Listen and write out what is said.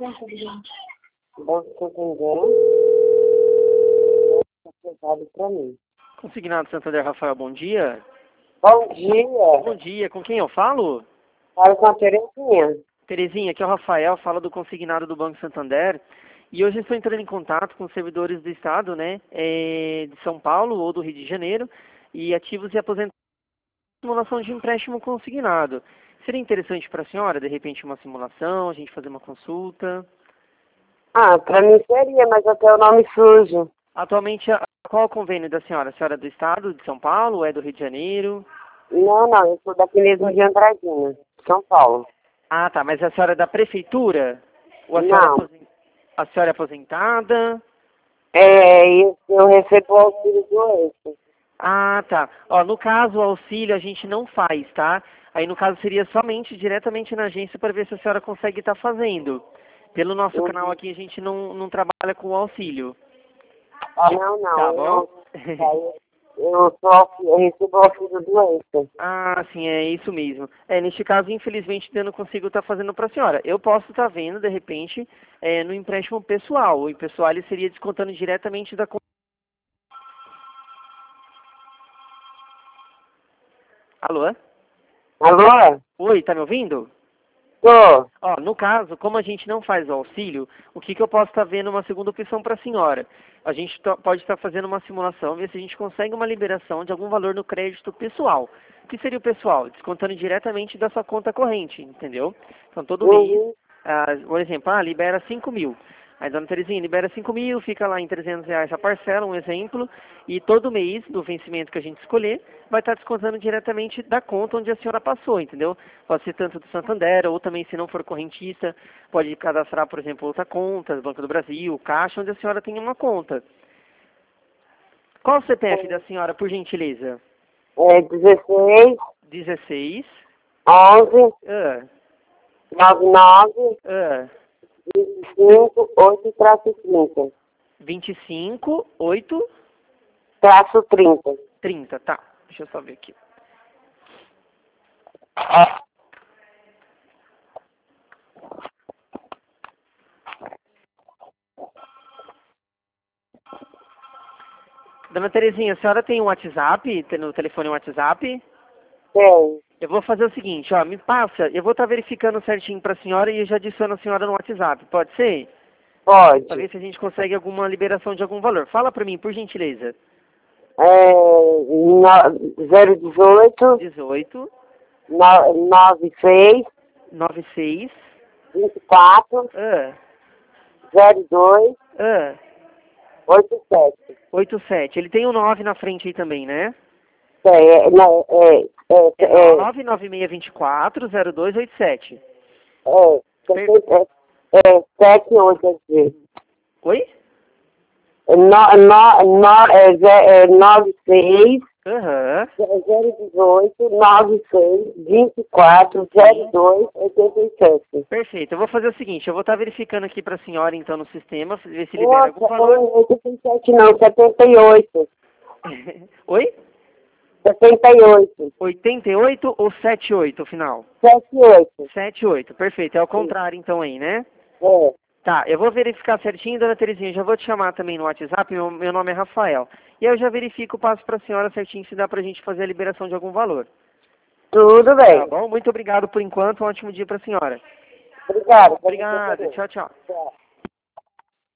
Banco Santander, pesado para mim. Consignado Santander, Rafael, bom dia. Bom dia. Bom dia, com quem eu falo? Fala com a Terezinha. Terezinha, aqui é o Rafael, fala do consignado do Banco Santander. E hoje eu estou entrando em contato com os servidores do Estado, né, de São Paulo ou do Rio de Janeiro, e ativos e aposentados em simulação de empréstimo consignado. Seria interessante para a senhora, de repente, uma simulação, a gente fazer uma consulta? Ah, para mim seria, mas até o nome sujo. Atualmente, qual é o convênio da senhora? A senhora é do Estado, de São Paulo, ou é do Rio de Janeiro? Não, eu sou daqui mesmo de Andradina, São Paulo. Ah, tá, mas a senhora é da prefeitura? Ou Não. a senhora é aposentada? Eu recebo o auxílio doença. Ah, tá. Ó, no caso, o auxílio a gente não faz, tá? Aí, no caso, seria somente diretamente na agência para ver se a senhora consegue estar fazendo. Pelo nosso canal aqui, a gente não trabalha com o auxílio. Não, Tá bom? eu recebo o auxílio doença. Ah, sim, é isso mesmo. Neste caso, infelizmente, eu não consigo estar fazendo para a senhora. Eu posso estar vendo, de repente, no empréstimo pessoal. O pessoal ele seria descontando diretamente da conta. Alô? Alô? Oi, tá me ouvindo? Tô. Ó, no caso, como a gente não faz o auxílio, o que eu posso estar vendo uma segunda opção para a senhora? A gente pode estar fazendo uma simulação, ver se a gente consegue uma liberação de algum valor no crédito pessoal. O que seria o pessoal? Descontando diretamente da sua conta corrente, entendeu? Então, todo mês, por exemplo, libera 5.000. Aí, dona Terezinha, libera 5.000, fica lá em R$ 300 a parcela, um exemplo, e todo mês, do vencimento que a gente escolher, vai estar descontando diretamente da conta onde a senhora passou, entendeu? Pode ser tanto do Santander, ou também, se não for correntista, pode cadastrar, por exemplo, outra conta, Banco do Brasil, Caixa, onde a senhora tem uma conta. Qual o CPF da senhora, por gentileza? 16, 16, 11, ah, 99, ah, 25, 8-30. 25, 8, Traço 30. 30, tá. Deixa eu só ver aqui. Dona Terezinha, a senhora tem um WhatsApp, tem no telefone um WhatsApp? Tem. Eu vou fazer o seguinte, ó, me passa, eu vou estar verificando certinho para a senhora e eu já adiciono a senhora no WhatsApp, pode ser? Pode. Para ver se a gente consegue alguma liberação de algum valor. Fala para mim, por gentileza. 018, 18, 96, 96, 24, ah, 02, ah, 87. 87. Ele tem um 9 na frente aí também, né? Não, É 99624 0287. 78, quer dizer. Oi? 96, Aham. 018, 96, 24, 02, 87. Perfeito. Eu vou fazer o seguinte, eu vou estar verificando aqui para a senhora, então, no sistema, ver se libera algum valor. 87 não, 78. Oi? 78. 88 ou 78 o final? 78. 78, perfeito. É o contrário, então, aí, né? É. Tá, eu vou verificar certinho, dona Terezinha, já vou te chamar também no WhatsApp, meu nome é Rafael. E aí eu já verifico, passo para a senhora certinho se dá pra gente fazer a liberação de algum valor. Tudo bem. Tá bom? Muito obrigado por enquanto, um ótimo dia para a senhora. Obrigado. Obrigado, tchau, tchau. Tchau.